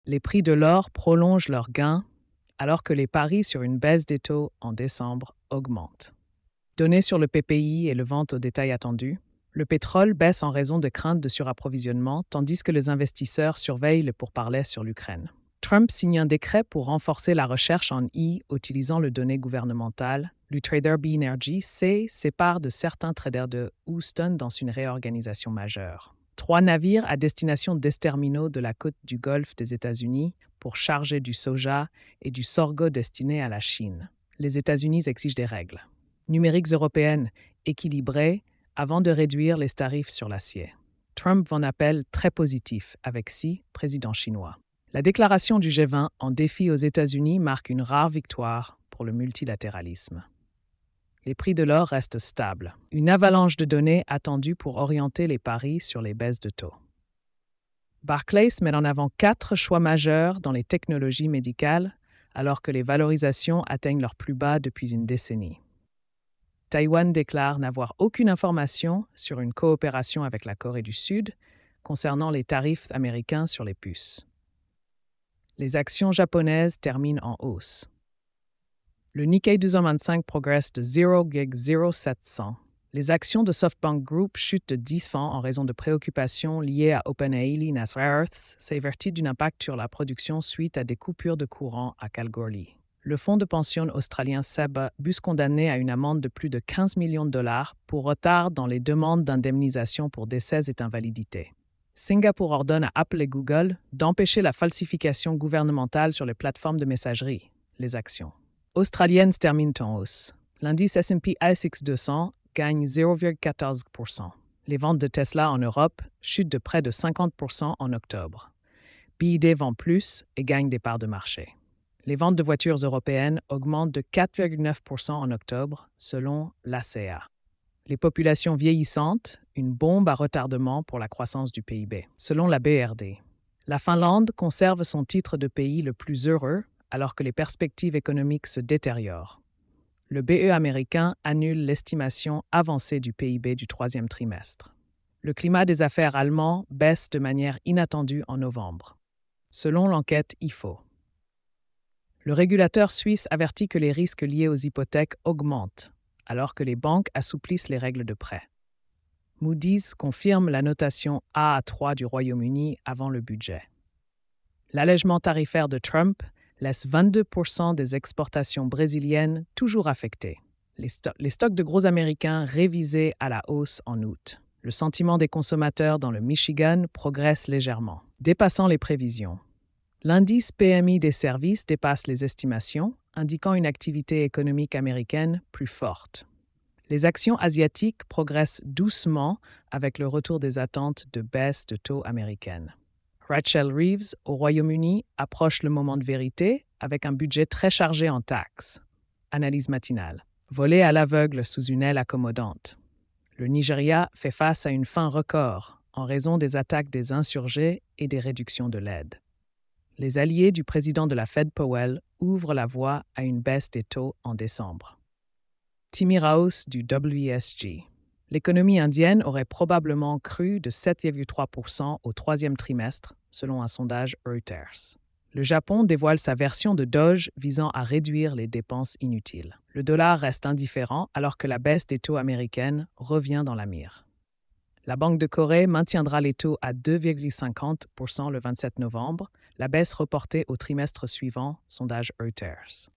Les prix de l'or prolongent leurs gains alors que les paris sur une baisse des taux en décembre augmentent. Données sur le PPI et le vente au détail attendu, le pétrole baisse en raison de craintes de surapprovisionnement, tandis que les investisseurs surveillent le pourparlers sur l'Ukraine. Trump signe un décret pour renforcer la recherche en I utilisant le données gouvernementales. Le trader B Energy C sépare de certains traders de Houston dans une réorganisation majeure. 3 navires à destination des terminaux de la côte du Golfe des États-Unis pour charger du soja et du sorgho destiné à la Chine. Les États-Unis exigent des règles numériques européennes équilibrées avant de réduire les tarifs sur l'acier. Trump en appelle très positif avec Xi, président chinois. La déclaration du G20 en défi aux États-Unis marque une rare victoire pour le multilatéralisme. Les prix de l'or restent stables. Une avalanche de données attendue pour orienter les paris sur les baisses de taux. Barclays met en avant 4 choix majeurs dans les technologies médicales, alors que les valorisations atteignent leur plus bas depuis une décennie. Taïwan déclare n'avoir aucune information sur une coopération avec la Corée du Sud concernant les tarifs américains sur les puces. Les actions japonaises terminent en hausse. Le Nikkei 225 progresse de 0,0700. Les actions de SoftBank Group chutent de 10 francs en raison de préoccupations liées à OpenAI Nas Rare Earths, s'avertit d'un impact sur la production suite à des coupures de courant à Kalgoorlie. Le fonds de pension australien SEB bus condamné à une amende de plus de 15 millions de dollars pour retard dans les demandes d'indemnisation pour décès et invalidités. Singapour ordonne à Apple et Google d'empêcher la falsification gouvernementale sur les plateformes de messagerie, les actions australiennes terminent en hausse. L'indice S&P ASX 200 gagne 0,14%. Les ventes de Tesla en Europe chutent de près de 50% en octobre. BYD vend plus et gagne des parts de marché. Les ventes de voitures européennes augmentent de 4,9% en octobre, selon l'ACA. Les populations vieillissantes, une bombe à retardement pour la croissance du PIB, selon la BRD. La Finlande conserve son titre de pays le plus heureux alors que les perspectives économiques se détériorent. Le BE américain annule l'estimation avancée du PIB du troisième trimestre. Le climat des affaires allemand baisse de manière inattendue en novembre, selon l'enquête IFO. Le régulateur suisse avertit que les risques liés aux hypothèques augmentent, alors que les banques assouplissent les règles de prêt. Moody's confirme la notation A3 du Royaume-Uni avant le budget. L'allègement tarifaire de Trump laisse 22% des exportations brésiliennes toujours affectées. Les stocks de gros américains révisés à la hausse en août. Le sentiment des consommateurs dans le Michigan progresse légèrement, dépassant les prévisions. L'indice PMI des services dépasse les estimations, indiquant une activité économique américaine plus forte. Les actions asiatiques progressent doucement avec le retour des attentes de baisse de taux américaines. Rachel Reeves, au Royaume-Uni, approche le moment de vérité avec un budget très chargé en taxes. Analyse matinale. Volé à l'aveugle sous une aile accommodante. Le Nigeria fait face à une faim record en raison des attaques des insurgés et des réductions de l'aide. Les alliés du président de la Fed Powell ouvrent la voie à une baisse des taux en décembre. Timmy Raus du WSG. L'économie indienne aurait probablement cru de 7,3% au troisième trimestre, selon un sondage Reuters. Le Japon dévoile sa version de Doge visant à réduire les dépenses inutiles. Le dollar reste indifférent alors que la baisse des taux américaines revient dans la mire. La Banque de Corée maintiendra les taux à 2,50% le 27 novembre, la baisse reportée au trimestre suivant, sondage Reuters.